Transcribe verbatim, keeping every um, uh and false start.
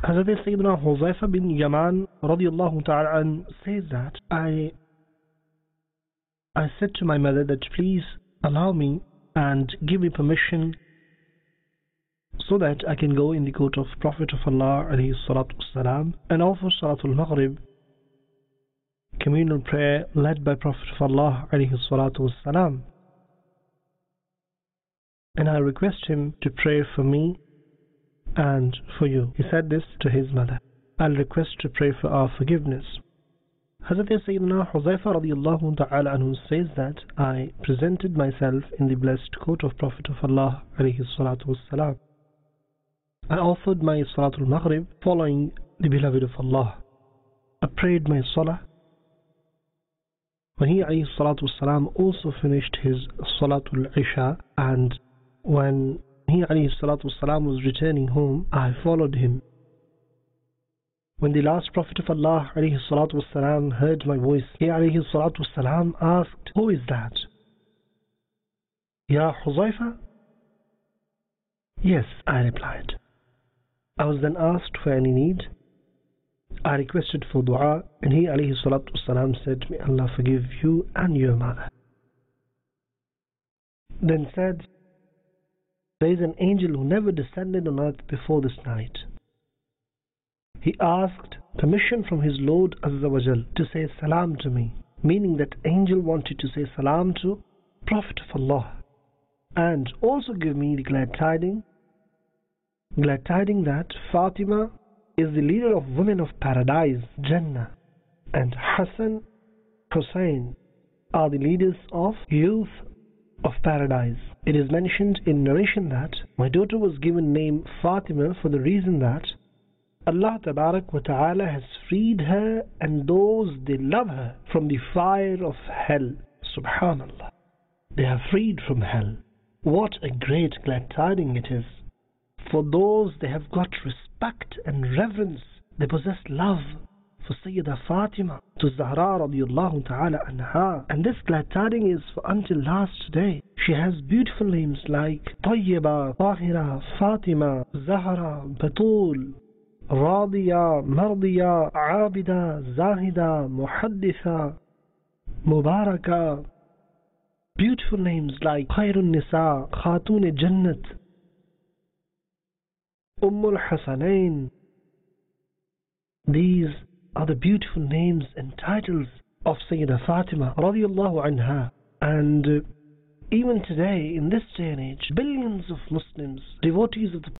Hazrat Sayyidina Huzaifa bin Yaman radiallahu ta'ala an says that I I said to my mother that please allow me and give me permission so that I can go in the court of Prophet of Allah alayhi salatu wasalam and offer Salatul Maghrib, communal prayer led by Prophet of Allah alayhi salatu wasalam. And I request him to pray for me and for you. He said this to his mother. I'll request to pray for our forgiveness. Hazrat Sayyidina Huzaifa radiallahu ta'ala anhu says that I presented myself in the blessed court of Prophet of Allah alayhi salatu wassalam. I offered my Salatul Maghrib following the beloved of Allah. I prayed my Salah. When he alayhi salatu wassalam also finished his Salatul Isha, and when he alayhi salatu wassalam was returning home, I followed him. When the last Prophet of Allah alayhi salatu wassalam heard my voice, he alayhi salatu wassalam asked, "Who is that?" "Ya Huzaifa?" "Yes," I replied. I was then asked for any need. I requested for dua, and he alayhi salatu wassalam said, "May Allah forgive you and your mother." Then said, "There is an angel who never descended on earth before this night." He asked permission from his Lord Azza wa Jal to say salam to me, meaning that angel wanted to say salam to Prophet of Allah and also give me the glad tidings, glad tidings that Fatima is the leader of women of paradise, Jannah, and Hassan, Hussein are the leaders of youth of paradise. It is mentioned in narration that my daughter was given name Fatima for the reason that Allah Tabarak wa Ta'ala has freed her and those they love her from the fire of hell. Subhanallah. They are freed from hell. What a great glad tidings it is. For those they have got respect and reverence. They possess love for Sayyidah Fatima to Zahra radiallahu ta'ala anha. And this glad tidings is for until last day. She has beautiful names like Tayyiba, Tahira, Fatima, Zahra, Batul, Radiya, Mardiya, Abida, Zahida, Muhadditha, Mubaraka. Beautiful names like Khairun Nisa, Khatun Jannat, Ummul Hasanain. These are the beautiful names and titles of Sayyidah Fatima radiallahu anha. And uh, even today, in this day and age, billions of Muslims, devotees of the